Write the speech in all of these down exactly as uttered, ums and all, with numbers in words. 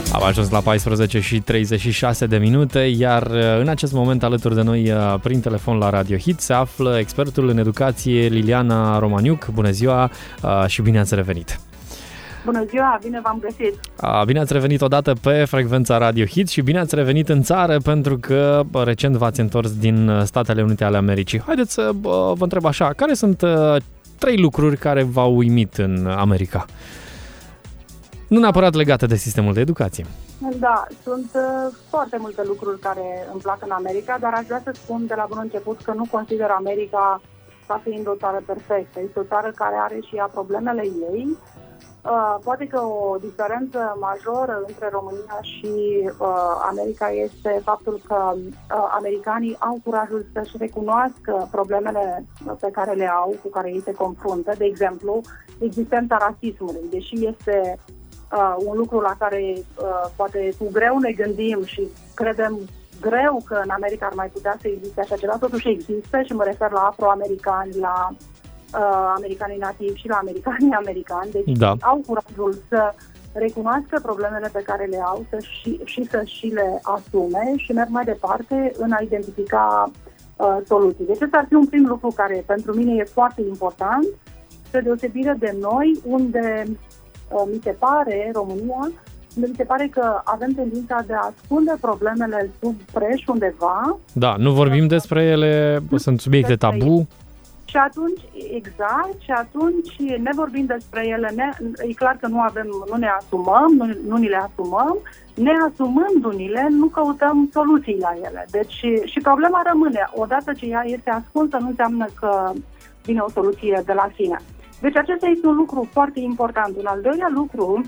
Am ajuns la paisprezece și treizeci și șase de minute, iar în acest moment alături de noi prin telefon la Radio Hit se află expertul în educație Liliana Romaniuc. Bună ziua și bine ați revenit! Bună ziua, bine v-am găsit! Bine ați revenit odată pe frecvența Radio Hit și bine ați revenit în țară pentru că recent v-ați întors din Statele Unite ale Americii. Haideți să vă întreb așa, care sunt trei lucruri care v-au uimit în America? Nu neapărat legate de sistemul de educație. Da, sunt uh, foarte multe lucruri care îmi plac în America, dar aș vrea să spun de la bun început că nu consider America ca fiind o țară perfectă. Este o țară care are și ea problemele ei. Uh, poate că o diferență majoră între România și uh, America este faptul că uh, americanii au curajul să-și recunoască problemele pe care le au, cu care ei se confruntă. De exemplu, existența rasismului, deși este Uh, un lucru la care uh, poate cu greu ne gândim și credem greu că în America ar mai putea să existe așa ceva, totuși există și mă refer la afroamericani, la uh, americanii nativi și la americanii americani, deci da. Au curajul să recunoască problemele pe care le au să și, și să și le asume și merg mai departe în a identifica uh, soluții. Deci ăsta ar fi un prim lucru care pentru mine e foarte important, spre deosebire de noi, unde mi se pare, România, mi se pare că avem tendința de a ascunde problemele sub preș undeva. Da, nu vorbim despre ele, sunt subiecte tabu. Și atunci, exact, și atunci ne vorbim despre ele, ne, e clar că nu avem, nu ne asumăm, nu, nu ni le asumăm, ne asumându-ni-le, nu căutăm soluții la ele. Deci și problema rămâne, odată ce ea este ascunsă, nu înseamnă că vine o soluție de la sine. Deci acesta este un lucru foarte important. Un al doilea lucru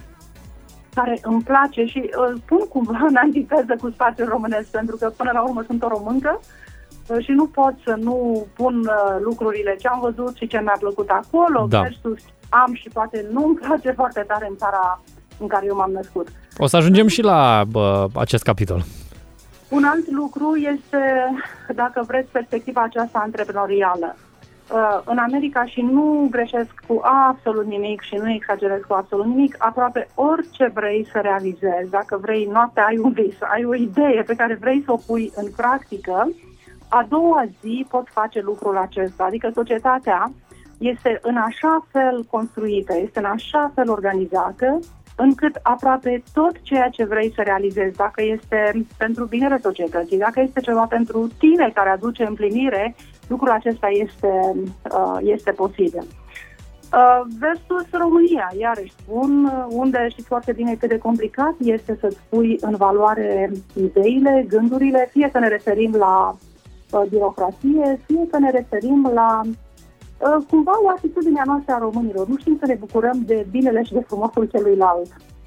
care îmi place și îl spun cumva în antiteză cu spațiul românesc, pentru că până la urmă sunt o româncă și nu pot să nu pun lucrurile ce am văzut și ce mi-a plăcut acolo, da. Versus am și poate nu îmi place foarte tare în țara în care eu m-am născut. O să ajungem și la bă, acest capitol. Un alt lucru este, dacă vreți, perspectiva aceasta antreprenorială. În America, și nu greșesc cu absolut nimic și nu exagerez cu absolut nimic, aproape orice vrei să realizezi, dacă vrei noaptea ai un vis, ai o idee pe care vrei să o pui în practică, a doua zi poți face lucrul acesta. Adică societatea este în așa fel construită, este în așa fel organizată, încât aproape tot ceea ce vrei să realizezi, dacă este pentru binele societății, dacă este ceva pentru tine care aduce împlinire, lucrul acesta este, este posibil. Versus România, iarăși spun, unde știți foarte bine cât de complicat este să-ți pui în valoare ideile, gândurile, fie că ne referim la birocrație, fie că ne referim la cumva o atitudine a noastră a românilor. Nu știm să ne bucurăm de binele și de frumosul celuilalt.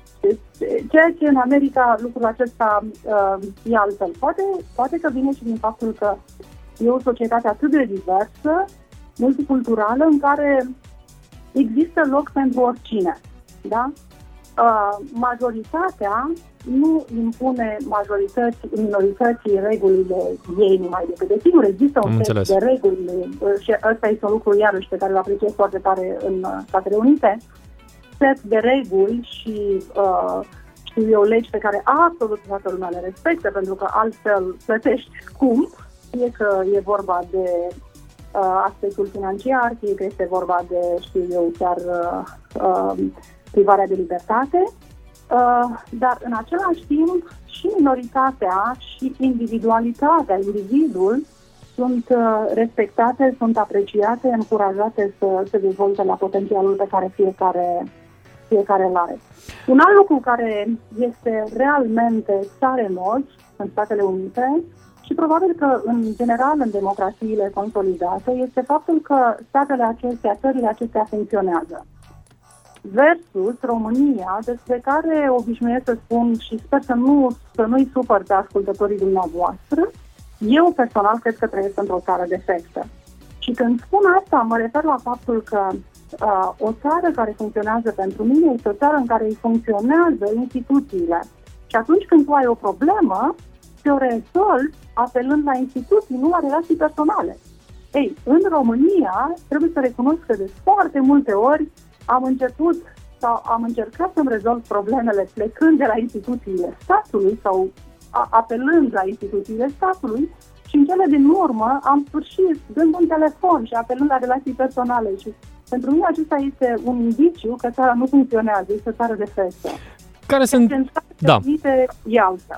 Ceea ce în America lucrul acesta uh, e altfel. Poate, poate că vine și din faptul că e o societate atât de diversă, multiculturală, în care există loc pentru oricine. Da? Uh, majoritatea nu impune majorități, minorității regulile ei numai decât. Desigur, există un set de reguli și ăsta este un lucru iarăși pe care îl apreciez foarte tare în Statele Unite, set de reguli și uh, știu eu, legi pe care absolut toată lumea le respectă, pentru că altfel plătești scump, fie că e vorba de uh, aspectul financiar, fie că este vorba de, știu eu, chiar uh, uh, privarea de libertate. Uh, dar în același timp și minoritatea și individualitatea, individul sunt uh, respectate, sunt apreciate, încurajate să se dezvolte la potențialul pe care fiecare, fiecare îl are. Un alt lucru care este realmente țarenos în Statele Unite și probabil că în general în democrațiile consolidate este faptul că statele acestea, țările acestea funcționează. Versus România, despre care obișnuiesc să spun și sper să, nu, să nu-i supăr pe ascultătorii dumneavoastră, eu personal cred că trăiesc într-o țară defectă. Și când spun asta, mă refer la faptul că uh, o țară care funcționează pentru mine este o țară în care îi funcționează instituțiile. Și atunci când tu ai o problemă, te-o rezolvi apelând la instituții, nu la relații personale. Ei, în România, trebuie să recunosc că de foarte multe ori am început sau am încercat să-mi rezolv problemele plecând de la instituțiile statului sau a, apelând la instituțiile statului și în cele din urmă am sfârșit dând un telefon și apelând la relații personale și pentru mine acesta este un indiciu că țara nu funcționează, este o țară de festă. Care sunt... Da. E altfel.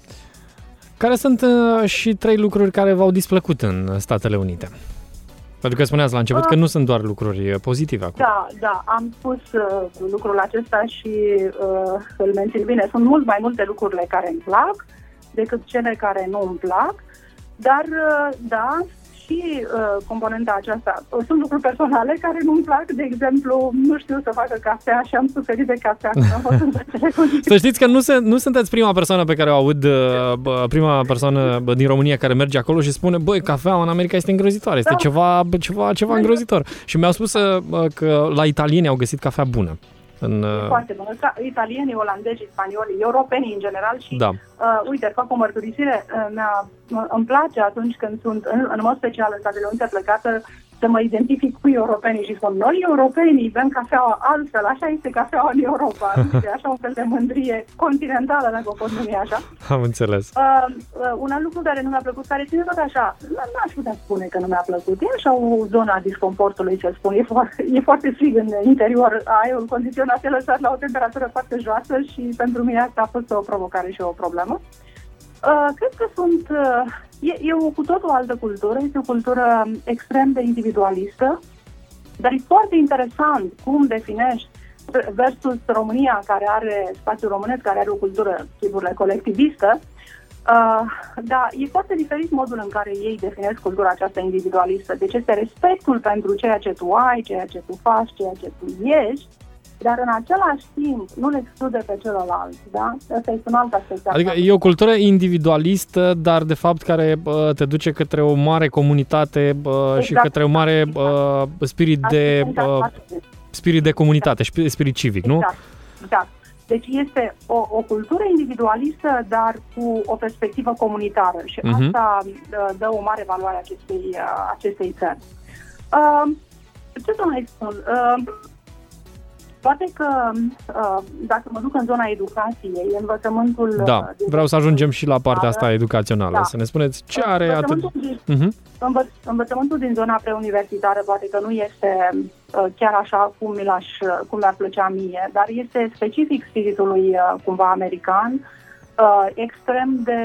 Care sunt uh, și trei lucruri care v-au displăcut în Statele Unite? Pentru că spuneați la început uh, că nu sunt doar lucruri pozitive acum. Da, da, am spus uh, lucrul acesta și uh, îl mențin bine. Sunt mult mai multe lucrurile care îmi plac decât cele care nu îmi plac, dar uh, da, și uh, componenta aceasta. Sunt lucruri personale care nu-mi plac, de exemplu, nu știu să facă cafea și am suferit de cafea când am fost în acele condiții. Să știți că nu, se, nu sunteți prima persoană pe care o aud, uh, prima persoană din România care merge acolo și spune, băi, cafeaua în America este îngrozitoare, este da. ceva, ceva, ceva îngrozitor. Și mi-au spus uh, că la italieni au găsit cafea bună. În, uh... Foarte bună. Italienii, olandezi, spanioli, europenii în general și, da. uh, uite, fac o mărturisire, uh, mi-a, îmi place atunci când sunt, în, în mod special în Statele Unite plecată, să mă identific cu europenii și spun, noi europenii bem cafeaua altfel, așa este cafeaua în Europa, este așa un fel de mândrie continentală, dacă o pot numi așa. Am înțeles. Uh, uh, un alt lucru care nu mi-a plăcut, care ține tot așa, n-aș putea spune că nu mi-a plăcut, e așa o zonă a disconfortului, să spun, e foarte, e foarte frig în interior, aerul condiționat e lăsat la o temperatură foarte joasă și pentru mine asta a fost o provocare și o problemă. Uh, cred că sunt... Uh, e, e o cu totul altă cultură, este o cultură extrem de individualistă, dar e foarte interesant cum definești versus România, care are spațiul românesc, care are o cultură, sigur, colectivistă, uh, dar e foarte diferit modul în care ei definesc cultura aceasta individualistă. Deci este respectul pentru ceea ce tu ai, ceea ce tu faci, ceea ce tu ești, dar în același timp nu le exclude pe celălalt, da? Asta este un alt aspect. Adică e o cultură individualistă, dar de fapt care bă, te duce către o mare comunitate bă, exact. Și către un mare bă, spirit de bă, spirit de comunitate, spirit civic, nu? Exact, exact. Deci este o, o cultură individualistă, dar cu o perspectivă comunitară și uh-huh. asta dă, dă o mare valoare acestei, acestei țări. Uh, ce să mai spun? Uh, Poate că, dacă mă duc în zona educației, învățământul... Da, vreau să ajungem și la partea asta educațională. Da. Să ne spuneți ce are atât... Din, uh-huh. învăț, învățământul din zona preuniversitară poate că nu este chiar așa cum, mi-aș, cum mi-ar plăcea mie, dar este specific spiritului cumva american, extrem de...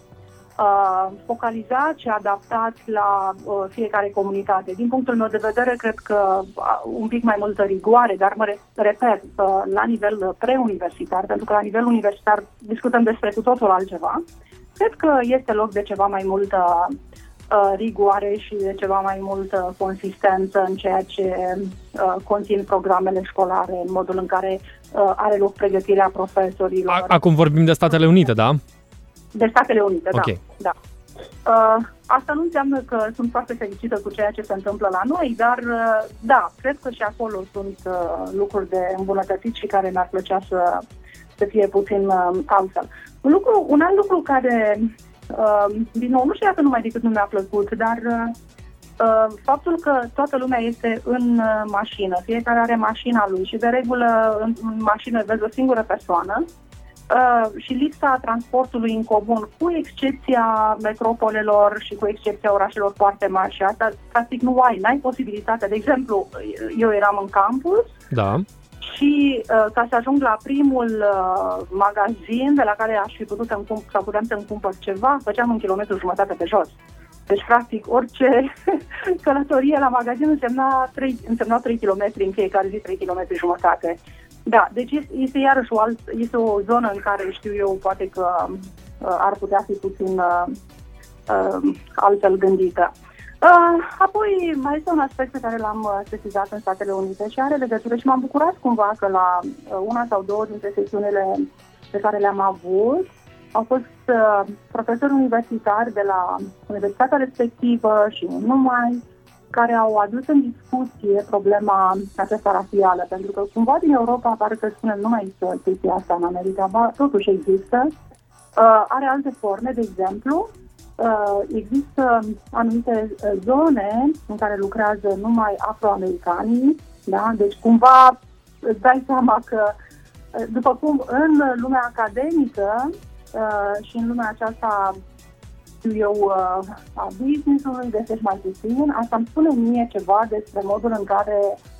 Uh, focalizat și adaptat la uh, fiecare comunitate. Din punctul meu de vedere, cred că uh, un pic mai multă rigoare, dar mă repet, uh, la nivel preuniversitar, pentru că la nivel universitar discutăm despre cu totul altceva, cred că este loc de ceva mai multă uh, rigoare și de ceva mai multă consistență în ceea ce uh, conțin programele școlare, în modul în care uh, are loc pregătirea profesorilor. Acum vorbim de Statele Unite, da? De Statele Unite, okay. da. da. Uh, asta nu înseamnă că sunt foarte fericită cu ceea ce se întâmplă la noi, dar uh, da, cred că și acolo sunt uh, lucruri de îmbunătățit și care mi-ar plăcea să, să fie puțin uh, altfel. Un, lucru, un alt lucru care, uh, din nou, nu știu dacă numai decât nu mi-a plăcut, dar uh, faptul că toată lumea este în uh, mașină, fiecare are mașina lui și de regulă în, în mașină vezi o singură persoană, Uh, și lipsa transportului în comun, cu excepția metropolelor și cu excepția orașelor foarte mari și asta, practic, nu ai, n-ai posibilitatea. De exemplu, eu eram în campus da. și uh, ca să ajung la primul uh, magazin de la care aș fi putut încump- sau puteam să-mi cumpăr ceva, făceam un kilometru jumătate pe jos. Deci, practic, orice călătorie la magazin însemna trei, însemna trei kilometri în fiecare zi, trei kilometri jumătate. Da, deci este, este iarăși o, alt, este o zonă în care știu eu poate că uh, ar putea fi puțin uh, uh, altfel gândită. Uh, apoi mai este un aspect pe care l-am sesizat în Statele Unite și are legătură și m-am bucurat cumva că la uh, una sau două dintre sesiunile pe care le-am avut au fost uh, profesori universitari de la universitatea respectivă și nu numai, care au adus în discuție problema aceasta rasială, pentru că cumva din Europa pare că spunem nu mai există chestia asta în America, ba, totuși există. Uh, are alte forme, de exemplu, uh, există anumite zone în care lucrează numai afroamericanii, da? Deci cumva îți dai seama că, după cum în lumea academică uh, și în lumea aceasta, eu, uh, a business-ului, găsești mai puțin, asta îmi spune mie ceva despre modul în care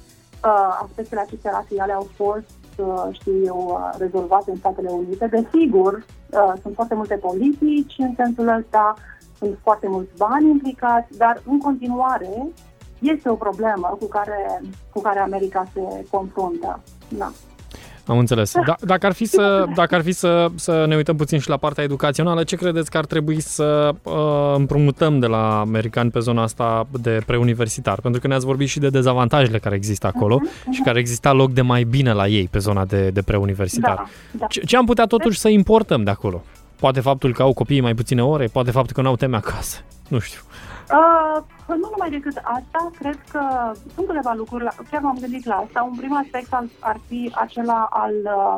uh, aspectele acestea rasiale au fost, uh, știu eu, uh, rezolvate în Statele Unite. Desigur, uh, sunt foarte multe politici în sensul ăsta, sunt foarte mulți bani implicați, dar în continuare este o problemă cu care, cu care America se confruntă. Da. Am înțeles. Da, dacă ar fi, să, dacă ar fi să, să ne uităm puțin și la partea educațională, ce credeți că ar trebui să uh, împrumutăm de la americani pe zona asta de preuniversitar? Pentru că ne-ați vorbit și de dezavantajele care există acolo uh-huh, uh-huh. și care exista loc de mai bine la ei pe zona de, de preuniversitar. Da, da. Ce, ce am putea totuși să importăm de acolo? Poate faptul că au copiii mai puține ore? Poate faptul că nu au teme acasă? Nu știu. Uh, nu numai decât asta, cred că sunt câteva lucruri, chiar m-am gândit la asta. Un prim aspect ar, ar fi acela al uh,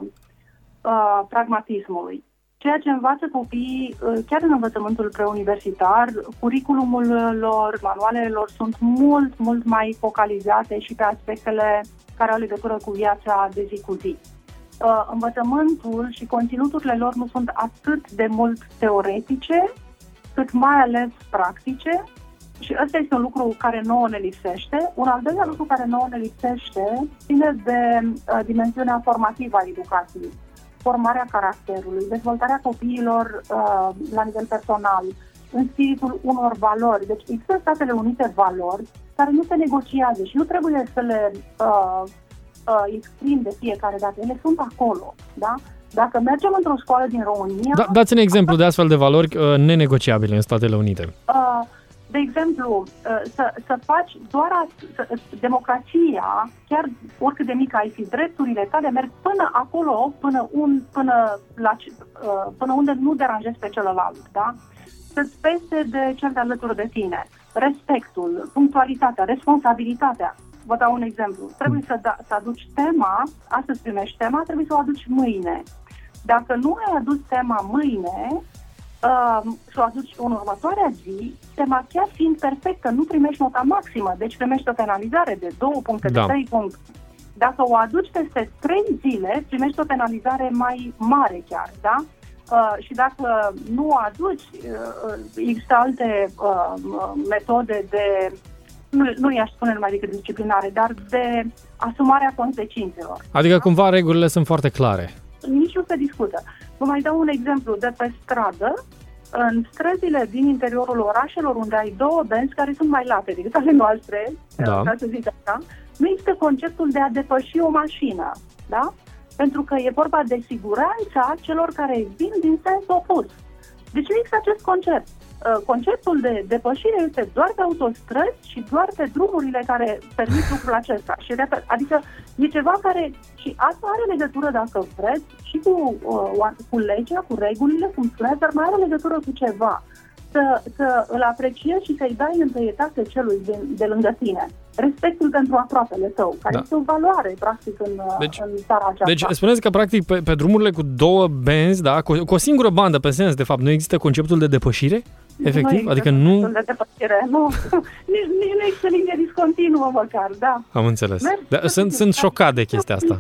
uh, pragmatismului. Ceea ce învață copiii, uh, chiar în învățământul preuniversitar, curiculumul lor, manualele lor sunt mult, mult mai focalizate și pe aspectele care au legătură cu viața de zi cu zi. Uh, învățământul și conținuturile lor nu sunt atât de mult teoretice, cât mai ales practice. Și ăsta este un lucru care nouă ne lipsește. Un al doilea lucru care nouă ne lipsește ține de uh, dimensiunea formativă a educației. Formarea caracterului, dezvoltarea copiilor uh, la nivel personal, în spiritul unor valori. Deci există în Statele Unite valori care nu se negociază și nu trebuie să le uh, uh, exprim de fiecare dată. Ele sunt acolo, da? Dacă mergem într-o școală din România... Da, dați-ne exemplu de astfel de valori uh, nenegociabile în Statele Unite. Uh, De exemplu, să, să faci doar a, să, democrația, chiar oricât de mică ai fi, drepturile tale merg până acolo, până, un, până, la, până unde nu deranjezi pe celălalt, da? Să-ți pese de cel de alături de tine. Respectul, punctualitatea, responsabilitatea. Vă dau un exemplu. Trebuie să, da, să aduci tema, astăzi primești tema, trebuie să o aduci mâine. Dacă nu ai adus tema mâine, Uh, și o aduci în următoarea zi, tema chiar fiind perfectă, nu primești nota maximă, deci primești o penalizare de două puncte, da. de trei puncte. Dacă o aduci peste trei zile, primești o penalizare mai mare chiar, da? Uh, și dacă nu o aduci, uh, există alte uh, metode de, nu, nu i-aș spune numai decât disciplinare, dar de asumarea consecințelor. Adică da? Cumva regulile sunt foarte clare. Nici nu se discută. Vă mai dau un exemplu de pe stradă. În străzile din interiorul orașelor, unde ai două benzi care sunt mai late decât ale noastre, da. ca să zic așa, nu există conceptul de a depăși o mașină, da? Pentru că e vorba de siguranța celor care vin din sens opus. Deci nu există acest concept. Conceptul de depășire este doar pe autostrăzi și doar pe drumurile care permit lucrul acesta. Și adică e ceva care, și asta are legătură, dacă vreți, și cu, uh, cu legea, cu regulile, cum spuneți, dar mai are legătură cu ceva. Să, să îl apreciezi și să-i dai întâietate celui de, de lângă tine. Respectul pentru aproapele tău, care da. este o valoare, practic, în, deci, în țara aceasta. Deci spuneți că, practic, pe, pe drumurile cu două benzi, da, cu, cu o singură bandă pe sens, de fapt, nu există conceptul de depășire? Efectiv? Nu adică nu... de depășire, nu. nici, nici nu există linie discontinuă, măcar, da. Am înțeles. Da, sunt, sunt șocat de chestia asta.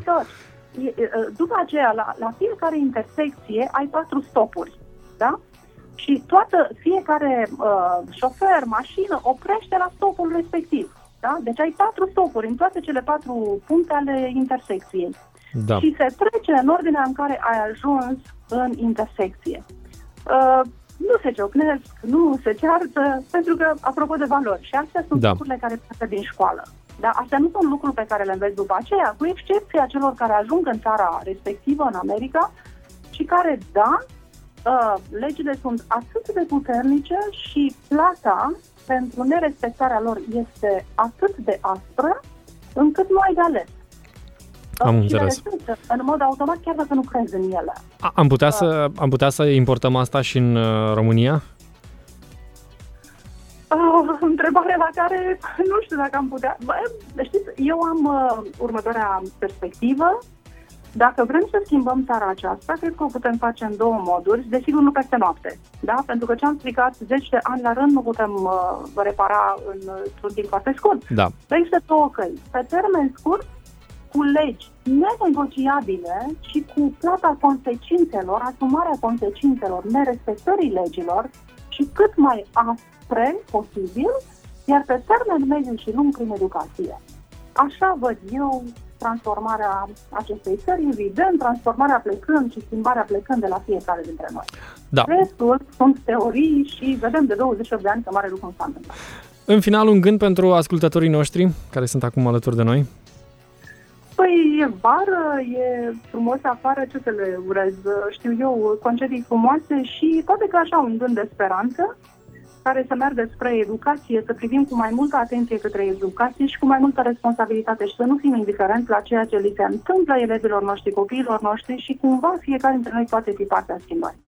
După aceea, la, la fiecare intersecție ai patru stopuri, da? Și toată, fiecare uh, șofer, mașină, oprește la stopul respectiv. Da? Deci ai patru stopuri în toate cele patru puncte ale intersecției. Da. Și se trece în ordinea în care ai ajuns în intersecție. Uh, nu se ciocnesc, nu se ceartă, pentru că, apropo de valori, și astea sunt da. lucrurile care pleacă din școală. Da? Astea nu sunt lucruri pe care le înveți după aceea, cu excepția celor care ajung în țara respectivă, în America, și care, da, uh, legile sunt atât de puternice și plata pentru nerespectarea lor este atât de aspră, încât nu ai de ales. Am înțeles. În mod automat, chiar dacă nu crezi în ele. A, am, putea uh, să, am putea să importăm asta și în uh, România? Uh, întrebare la care nu știu dacă am putea. Bă, știți, eu am uh, următoarea perspectivă. Dacă vrem să schimbăm țara aceasta, cred că o putem face în două moduri, desigur nu peste noapte, da? Pentru că ce am explicat zece de ani la rând nu putem uh, repara în, într-un timp foarte scurt. Da. Există două căi. Pe termen scurt, cu legi nenegociabile și cu plata consecințelor, asumarea consecințelor nerespectării legilor și cât mai aspre posibil, iar pe termen mediu și lung prin educație. Așa văd eu transformarea acestei țări, evident, transformarea plecând și schimbarea plecând de la fiecare dintre noi. Da. Restul sunt teorii și vedem de douăzeci și opt de ani că mare lucru nu s-a întâmplat. În final, un gând pentru ascultătorii noștri care sunt acum alături de noi? Păi e vară, e frumos afară, ce să le urez? Știu eu, concedii frumoase și poate că așa un gând de speranță care să meargă spre educație, să privim cu mai multă atenție către educație și cu mai multă responsabilitate și să nu fim indiferenți la ceea ce li se întâmplă elevilor noștri, copiilor noștri și cumva fiecare dintre noi poate fi partea schimbării.